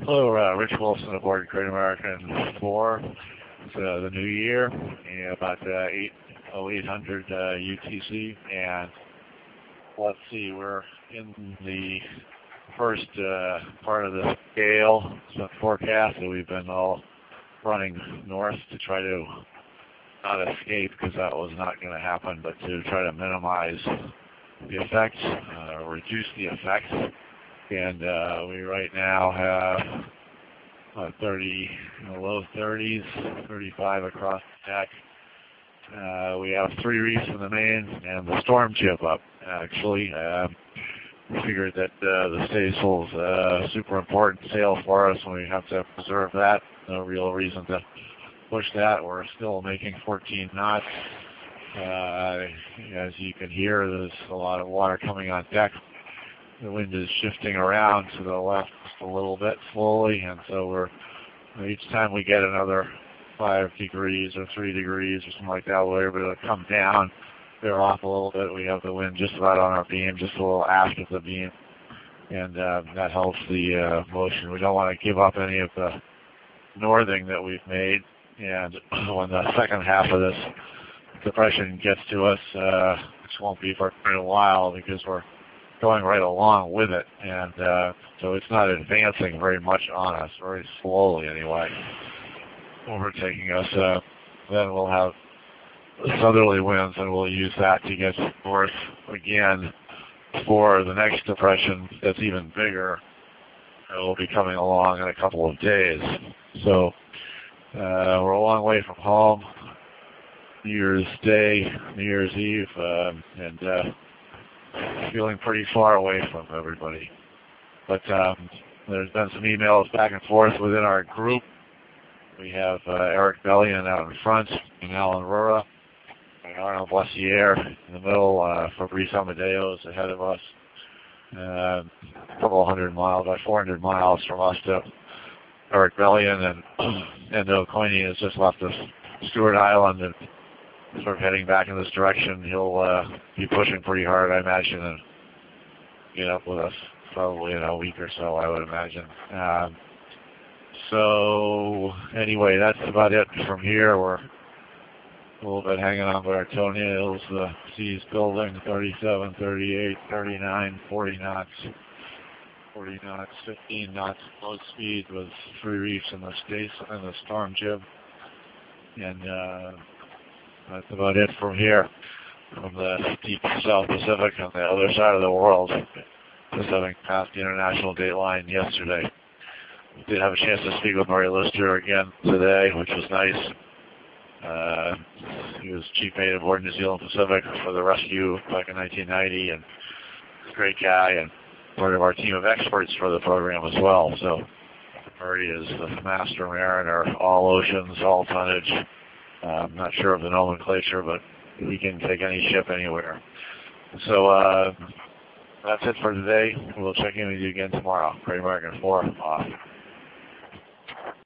Hello, Rich Wilson aboard Great American 4. It's the new year, and about 800 UTC, and let's see, we're in the first part of the scale forecast that we've been all running north to try to not escape, because that was not going to happen, but to try to minimize the effects, reduce the effects. And we right now have 30, low 30s, 35 across the deck. We have 3 reefs in the main and the storm chip up, actually. We figured that the staysail is a super important sail for us, and we have to preserve that. No real reason to push that. We're still making 14 knots. As you can hear, there's a lot of water coming on deck. The wind is shifting around to the left just a little bit slowly, and so each time we get another 5 degrees or 3 degrees or something like that, we're able to come down, veer off a little bit. We have the wind just about on our beam, just a little aft of the beam, and that helps the motion. We don't want to give up any of the northing that we've made, and when the second half of this depression gets to us, which won't be for quite a while because we're going right along with it, and so it's not advancing very much on us, very slowly anyway, overtaking us. Then we'll have southerly winds, and we'll use that to get north again for the next depression that's even bigger. It will be coming along in a couple of days. So we're a long way from home. New Year's Day, New Year's Eve, and feeling pretty far away from everybody. But there's been some emails back and forth within our group. We have Eric Bellion out in front, and Alan Rura, and Arnold Boissiere in the middle. Fabrice Amadeo is ahead of us. A couple 100 miles, about 400 miles from us to Eric Bellion, and O'Coiney has just left us Stewart Island and sort of heading back in this direction. He'll be pushing pretty hard, I imagine, and get up with us probably in a week or so, I would imagine. So anyway, that's about it from here. We're a little bit hanging on by our toenails. The sea's building, 37, 38, 39, 40 knots. 40 knots, 15 knots low speed with 3 reefs in the storm jib. And that's about it from here, from the deep South Pacific on the other side of the world, just having passed the international date line yesterday. We did have a chance to speak with Murray Lister again today, which was nice. He was chief mate aboard New Zealand Pacific for the rescue back in 1990, and he's a great guy and part of our team of experts for the program as well. So Murray is the master mariner, all oceans, all tonnage. I'm not sure of the nomenclature, but he can take any ship anywhere. So that's it for today. We'll check in with you again tomorrow. Great American 4 off.